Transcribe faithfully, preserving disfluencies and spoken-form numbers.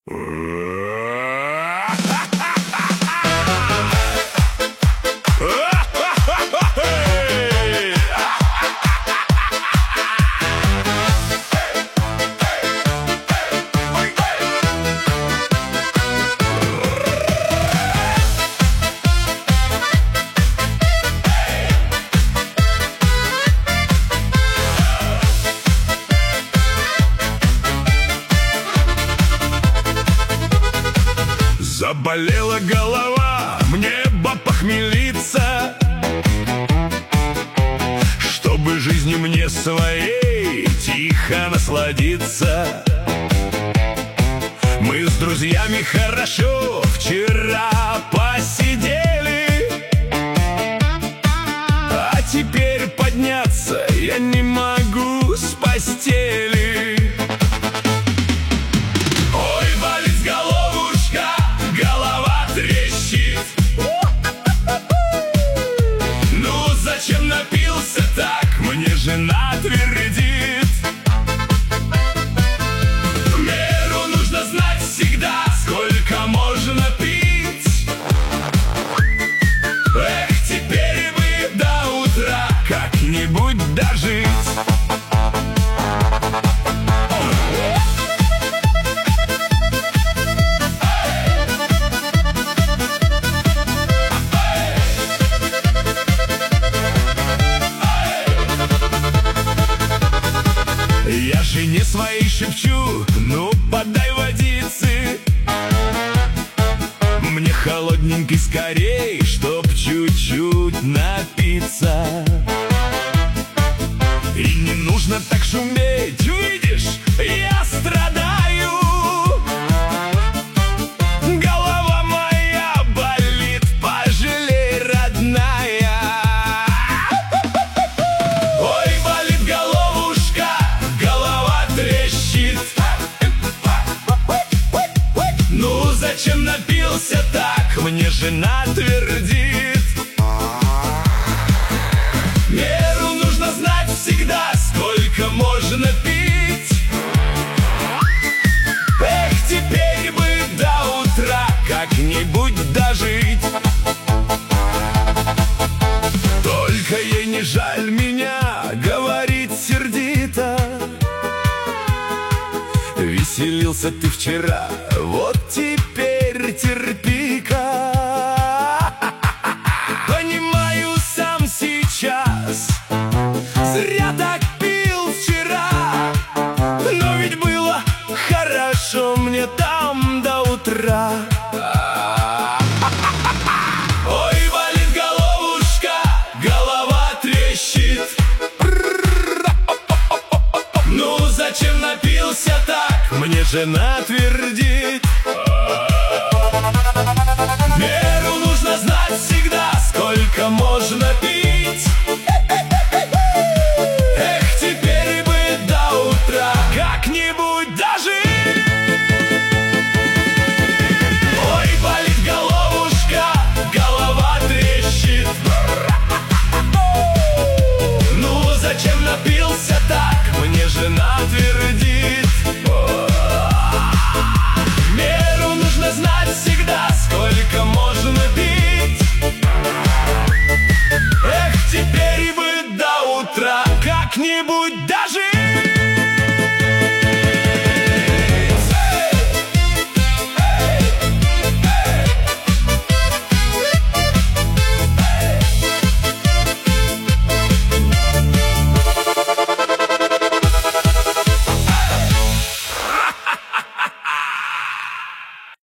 Заболела голова, мне бы похмелиться, чтобы жизнью мне своей тихо насладиться. Мы с друзьями хорошо вчера посидели, а теперь подняться я не могу с постели. Зачем напился так, мне жена твердит. Меру нужно знать всегда, сколько можно пить. Эх, теперь бы до утра как-нибудь дожить. Я жене своей шепчу: ну подай водицы, мне холодненький скорей, чтоб чуть-чуть напиться. И не нужно так шуметь, видишь, я страдаю. Голова моя болит, пожалей, родная. Ой, болит головушка, голова трещит. Ну зачем напился так, мне жена твердит. Меру нужно знать всегда, сколько можно пить. Эх, теперь бы до утра как-нибудь дожить. Только ей не жаль меня, говорит сердито. Веселился ты вчера, вот теперь терпи-ка. Понимаю сам сейчас, зря так пил вчера, но ведь было хорошо мне там до утра. Ой, болит головушка, голова трещит. Ну зачем напился так, мне жена твердит.